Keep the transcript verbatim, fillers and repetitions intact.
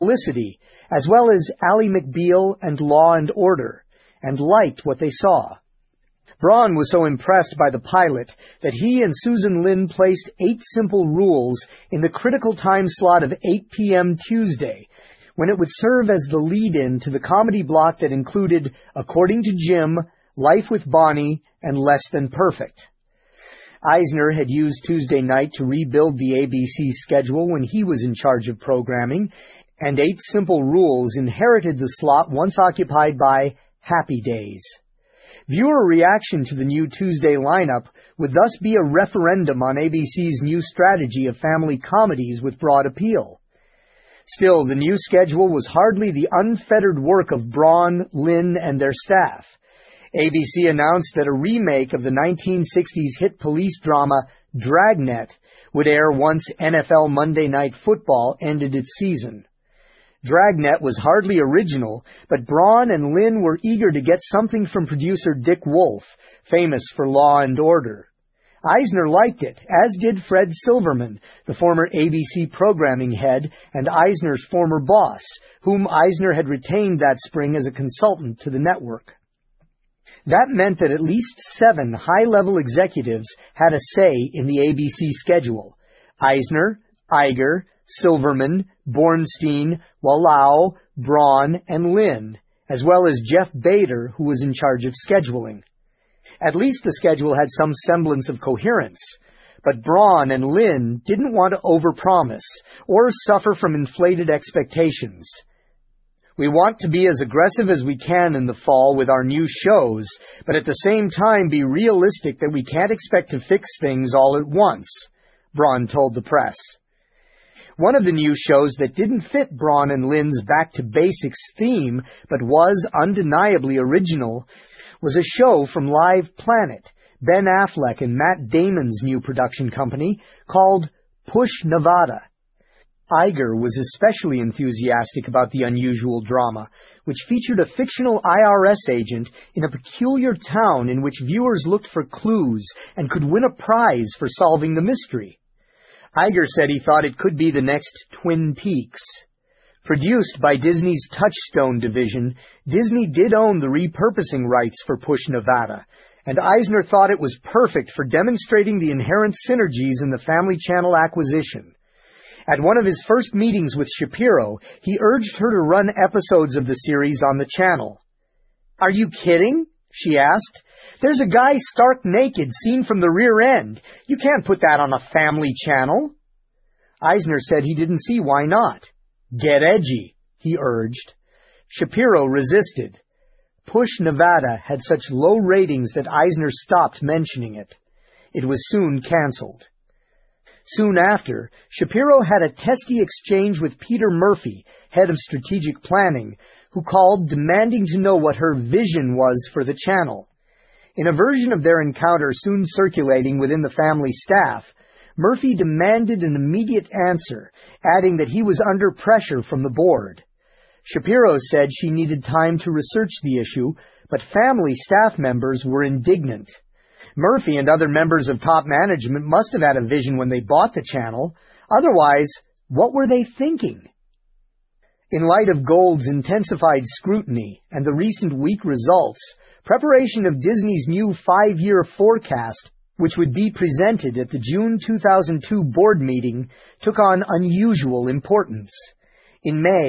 Felicity, as well as Ally McBeal and Law and Order, and liked what they saw. Braun was so impressed by the pilot that he and Susan Lynn placed Eight Simple Rules in the critical time slot of eight p m Tuesday, when it would serve as the lead-in to the comedy block that included According to Jim, Life with Bonnie, and Less Than Perfect. Eisner had used Tuesday night to rebuild the A B C schedule when he was in charge of programming, and Eight Simple Rules inherited the slot once occupied by Happy Days. Viewer reaction to the new Tuesday lineup would thus be a referendum on A B C's new strategy of family comedies with broad appeal. Still, the new schedule was hardly the unfettered work of Braun, Lynn, and their staff. A B C announced that a remake of the nineteen sixties hit police drama Dragnet would air once N F L Monday Night Football ended its season. Dragnet was hardly original, but Braun and Lynn were eager to get something from producer Dick Wolf, famous for Law and Order. Eisner liked it, as did Fred Silverman, the former A B C programming head and Eisner's former boss, whom Eisner had retained that spring as a consultant to the network. That meant that at least seven high-level executives had a say in the A B C schedule: Eisner, Iger, Silverman, Bornstein, Wallau, Braun, and Lynn, as well as Jeff Bader, who was in charge of scheduling. At least the schedule had some semblance of coherence, but Braun and Lynn didn't want to overpromise or suffer from inflated expectations. We want to be as aggressive as we can in the fall with our new shows, but at the same time be realistic that we can't expect to fix things all at once, Braun told the press. One of the new shows that didn't fit Braun and Lynn's back-to-basics theme, but was undeniably original, was a show from Live Planet, Ben Affleck and Matt Damon's new production company, called Push Nevada. Iger was especially enthusiastic about the unusual drama, which featured a fictional I R S agent in a peculiar town in which viewers looked for clues and could win a prize for solving the mystery. Iger said he thought it could be the next Twin Peaks. Produced by Disney's Touchstone division, Disney did own the repurposing rights for Push Nevada, and Eisner thought it was perfect for demonstrating the inherent synergies in the Family Channel acquisition. At one of his first meetings with Shapiro, he urged her to run episodes of the series on the channel. "Are you kidding?" she asked. "There's a guy stark naked seen from the rear end. You can't put that on a Family Channel." Eisner said he didn't see why not. "Get edgy," he urged. Shapiro resisted. Push Nevada had such low ratings that Eisner stopped mentioning it. It was soon canceled. Soon after, Shapiro had a testy exchange with Peter Murphy, head of strategic planning, who called demanding to know what her vision was for the channel. In a version of their encounter soon circulating within the family staff, Murphy demanded an immediate answer, adding that he was under pressure from the board. Shapiro said she needed time to research the issue, but family staff members were indignant. Murphy and other members of top management must have had a vision when they bought the channel. Otherwise, what were they thinking? In light of Gold's intensified scrutiny and the recent weak results, preparation of Disney's new five-year forecast, which would be presented at the June two thousand two board meeting, took on unusual importance. In May,